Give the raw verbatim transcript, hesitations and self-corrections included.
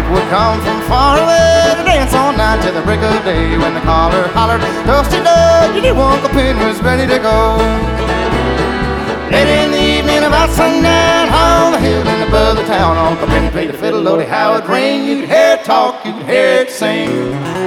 would come from far away to dance all night till the break of day. When the caller hollered, Dusty Dud, your Uncle Penny was ready to go. Late in the evening, about sundown, on the hill in the above the town, Uncle Penny played the fiddle, Lordy, how it rang. You'd hear it talk, you'd hear it sing.